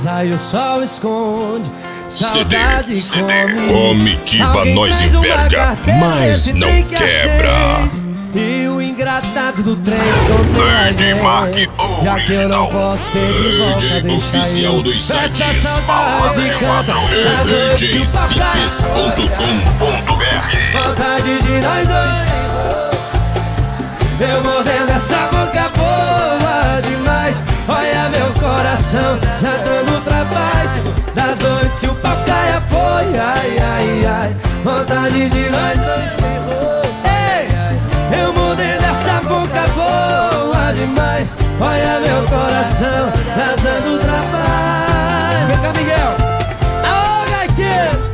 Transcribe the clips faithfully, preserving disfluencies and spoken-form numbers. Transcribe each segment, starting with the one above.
Sai o sol esconde, C D, saudade C D. come. Comitiva nós enverga, mas não quebra. E o ingratado do trem contém Mark já que eu não posso ter de volta, D J deixa oficial eu. dos sites. Essa saudade canta nas D noites que J o papai Flips ponto com ponto B R. vontade de nós dois. Eu mordendo essa boca boa demais. Olha meu coração já dando trabalho. Das noites que o pau caia foi, ai, ai, ai. Vontade de nós dois sem roupa. Ei, eu mordendo essa boca boa demais. Olha meu coração já dando trabalho. Vem cá, Miguel. Ô, gaiteiro.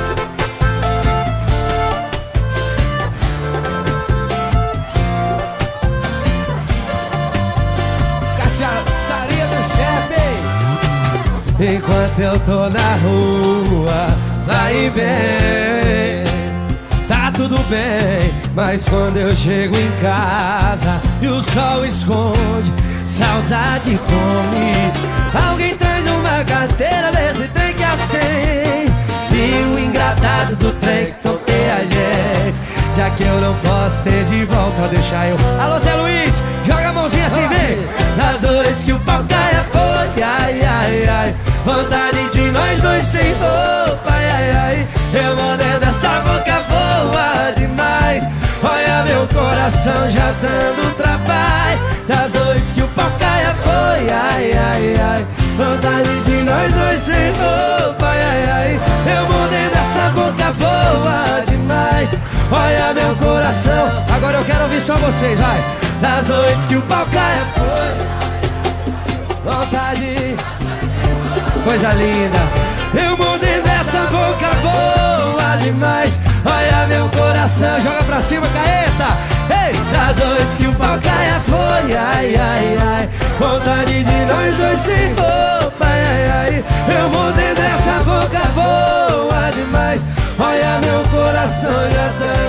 Cachaçaria do chefe. Enquanto eu tô na rua, vai e vem, tá tudo bem. Mas quando eu chego em casa e o sol esconde, saudade come. Alguém traz uma carteira desse trem que acende. E o ingratado do trem que toquei a gente. Já que eu não posso ter de volta, deixa eu. Alô, Zé Luiz, joga a mãozinha assim, vem. Nas noites que o pau caia foi, ai, ai, ai. Vontade de nós dois sem roupa, ai, ai, ai. Eu mordendo essa boca boa demais. Olha meu coração já dando trabalho. Das noites que o pau caia foi, ai, ai, ai. Vontade de nós dois sem roupa, ai, ai, ai. Eu mordendo essa boca boa demais. Olha meu coração. Agora eu quero ouvir só vocês, vai. Das noites que o pau caia foi, vontade, coisa linda. Eu mordendo essa boca boa demais. Olha meu coração, joga pra cima, caeta. Ei, das noites que o pau caia foi, ai, ai, ai. Vontade de nós dois sem roupa, ai, ai, ai. Eu mordendo essa boca boa demais. Olha meu coração já tá